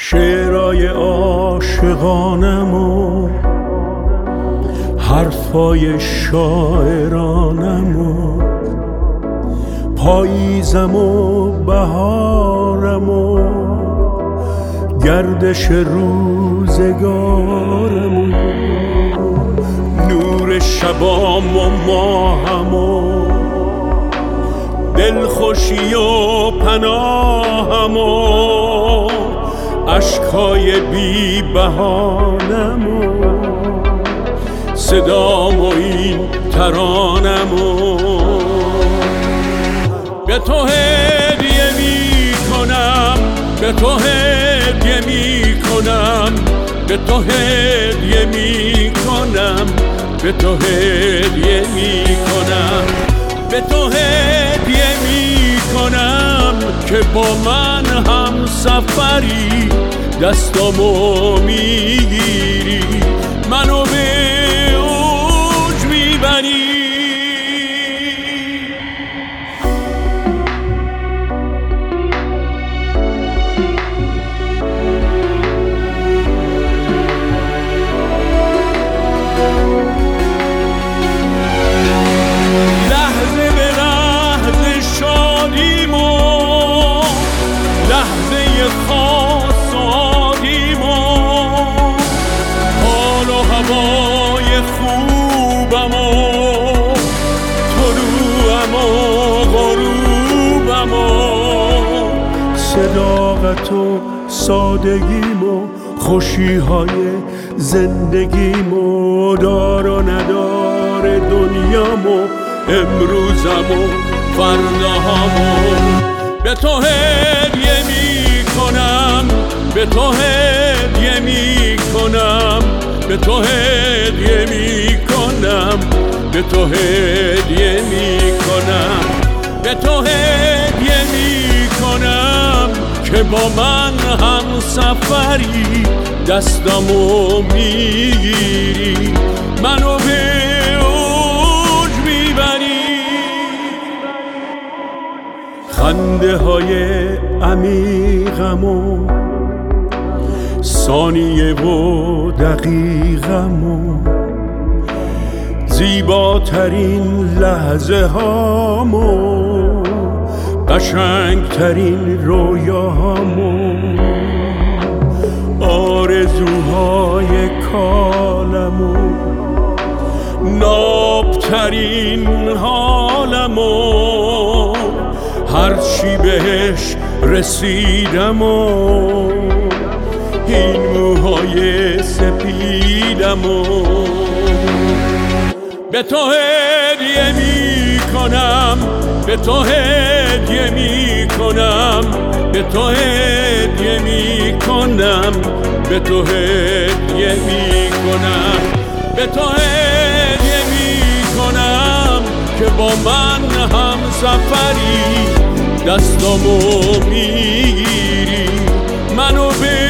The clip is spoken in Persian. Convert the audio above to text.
شعرهای عاشقانم و حرفای شاعرانم و پاییزم و بهارم و گردش روزگارم و نور شبام و ماهم و دلخوشی و پناهم و عشقای بی بهانم و صدام و این ترانم و به تو هدیه می کنم، به تو هدیه می کنم، به تو هدیه می کنم، به تو هدیه می کنم، به تو هدیه می کنم که با من هم سفری دستامو میگیری منو به اوج میبری. لحظه به لحظه شادیمو، لحظه خاص و عادیمو، حال و هوای خوبم و طلوعم و غروبم و صداقت و سادگیم و خوشیهای زندگیم و دار و ندار دنیام و امروزم و فرداهم و به تو هدیه می کنم، به تو هدیه می کنم، به تو هدیه می کنم، به تو هدیه می کنم، به تو هدیه می کنم که با من هم سفری دستامو میگیری منو به اوج میبری. خنده های عمیقم و ثانیه و دقیقم و زیباترین لحظه هام و قشنگترین رویاهام و آرزوهای کالم و نابترین حالم و هرچی بهش رسیدم و این موهای سپیدم و به تو هدیه می کنم، به تو هدیه می کنم، به تو هدیه می کنم، به تو هدیه می کنم، به تو هدیه می کنم که با من هم سفری دستامو میگیری منو به